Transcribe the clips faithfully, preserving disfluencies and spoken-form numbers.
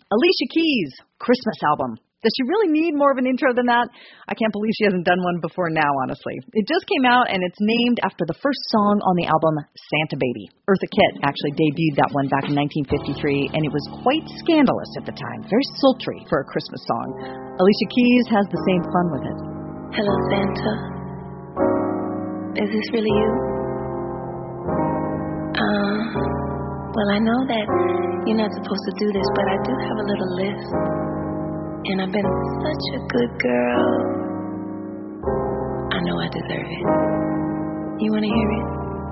Alicia Keys' Christmas album. Does she really need more of an intro than that? I can't believe she hasn't done one before now, honestly. It just came out, and it's named after the first song on the album, Santa Baby. Eartha Kitt actually debuted that one back in nineteen fifty-three, and it was quite scandalous at the time. Very sultry for a Christmas song. Alicia Keys has the same fun with it. Hello, Santa. Is this really you? Uh, well, I know that you're not supposed to do this, but I do have a little list. And I've been such a good girl. I know I deserve it. You want to hear it?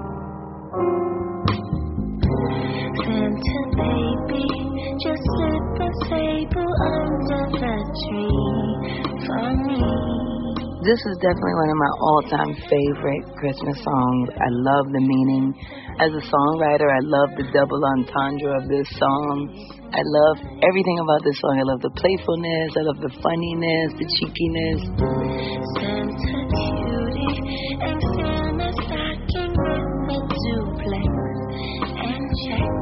Santa baby, just slip a sable under the tree for me. This is definitely one of my all-time favorite Christmas songs. I love the meaning. As a songwriter, I love the double entendre of this song. I love everything about this song. I love the playfulness, I love the funniness, the cheekiness. Santa cutie, and Santa stocking with a duplex and check.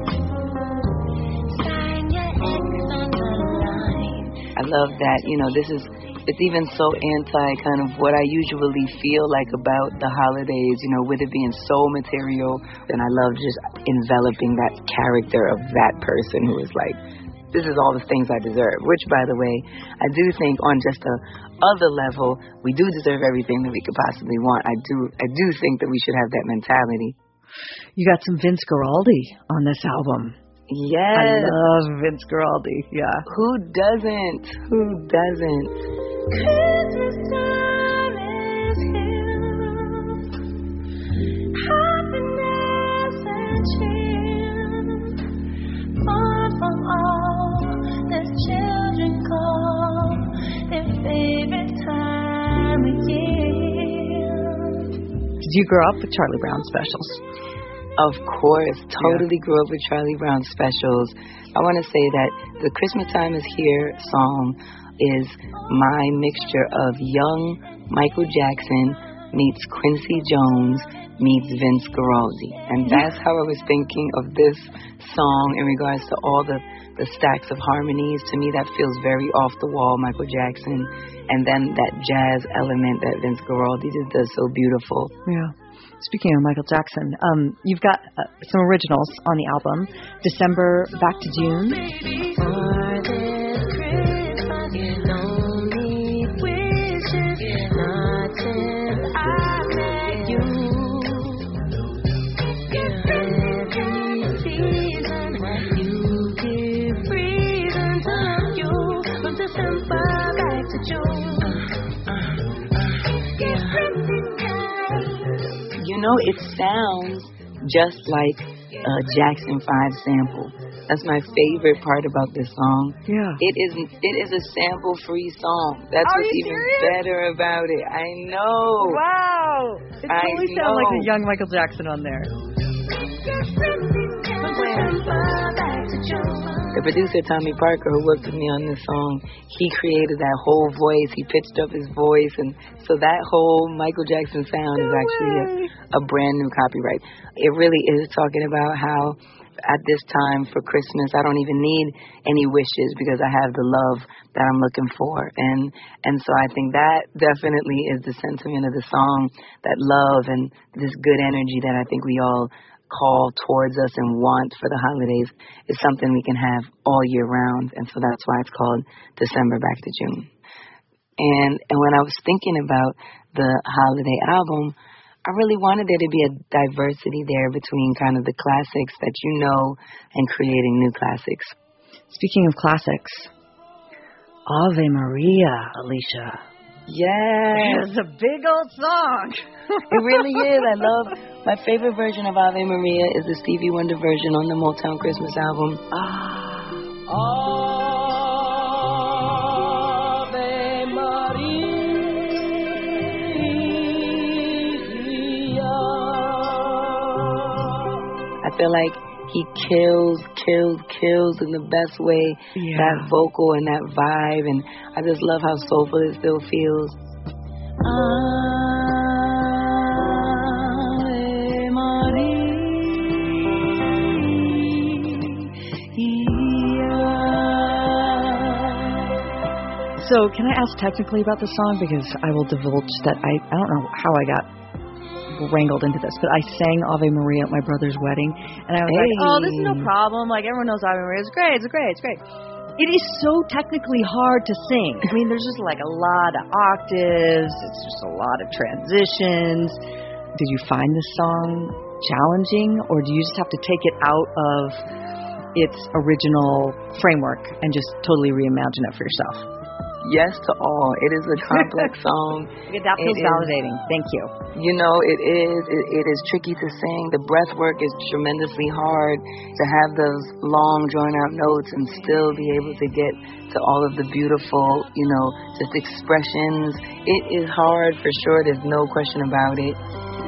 Sign your X on the line. I love that, you know, this is, it's even so anti kind of what I usually feel like about the holidays, you know, with it being so material. And I love just enveloping that character of that person who is like, this is all the things I deserve. Which, by the way, I do think on just a other level, we do deserve everything that we could possibly want. I do, I do think that we should have that mentality. You got some Vince Guaraldi on this album. Yes. I love Vince Guaraldi, yeah. Who doesn't? Who doesn't? Christmas time is here. Happiness and cheer. Far from all the children call their favorite time of year. Did you grow up with Charlie Brown specials? Of course, totally grew up with Charlie Brown specials. I want to say that the Christmas Time is Here song is my mixture of young Michael Jackson meets Quincy Jones meets Vince Guaraldi. And that's how I was thinking of this song in regards to all the, the stacks of harmonies. To me, that feels very off the wall, Michael Jackson. And then that jazz element that Vince Guaraldi just does so beautiful. Yeah. Speaking of Michael Jackson, um, you've got uh, some originals on the album. December, Back to June. You know, it sounds just like a Jackson five sample. That's my favorite part about this song. Yeah. It is it is a sample-free song. That's Are what's you even serious? better about it. I know. Wow. It I totally know. sounds like a young Michael Jackson on there. The producer, Tommy Parker, who worked with me on this song, he created that whole voice. He pitched up his voice. And so that whole Michael Jackson sound No is actually a, a brand new copyright. It really is talking about how at this time for Christmas, I don't even need any wishes because I have the love that I'm looking for. And and so I think that definitely is the sentiment of the song, that love and this good energy that I think we all call towards us and want for the holidays is something we can have all year round. And so that's why it's called December Back to June. And and when I was thinking about the holiday album, I really wanted there to be a diversity there between kind of the classics that you know and creating new classics. Speaking of classics, Ave Maria, Alicia. Yes. It's a big old song. It really is. I love, my favorite version of Ave Maria is the Stevie Wonder version on the Motown Christmas album. Ah. Ave Maria. I feel like he kills, kills, kills in the best way. Yeah. That vocal and that vibe, and I just love how soulful it still feels. Ave Maria. So can I ask technically about the song? Because I will divulge that I, I don't know how I got wrangled into this, but I sang Ave Maria at my brother's wedding, and I was hey. like, oh, this is no problem. Like, everyone knows Ave Maria. It's great. It's great. It's great. It is so technically hard to sing. I mean, there's just like a lot of octaves. It's just a lot of transitions. Did you find this song challenging, or do you just have to take it out of its original framework and just totally reimagine it for yourself? Yes to all. It is a complex song. Okay, that feels it validating. Is, Thank you. You know, it is. It, it is tricky to sing. The breath work is tremendously hard to have those long, drawn-out notes and still be able to get to all of the beautiful, you know, just expressions. It is hard for sure. There's no question about it.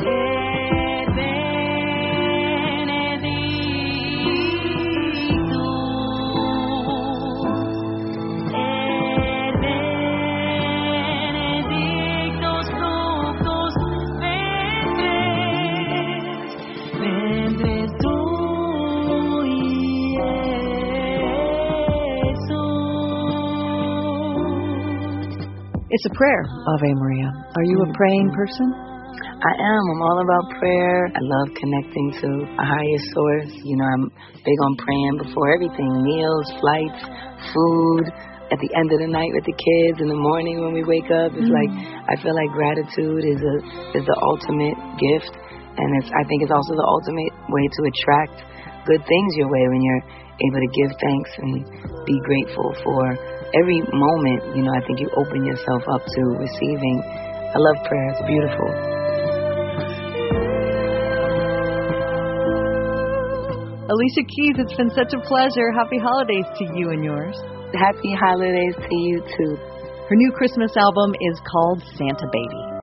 It's a prayer, Ave Maria. Are you a praying person? I am. I'm all about prayer. I love connecting to a higher source. You know, I'm big on praying before everything. Meals, flights, food. At the end of the night with the kids, in the morning when we wake up. It's mm. like, I feel like gratitude is a is the ultimate gift. And it's I think it's also the ultimate way to attract good things your way when you're able to give thanks and be grateful for every moment. You know, I think you open yourself up to receiving. I love prayer. It's beautiful. Alicia Keys, it's been such a pleasure. Happy holidays to you and yours. Happy holidays to you too. Her new Christmas album is called Santa Baby.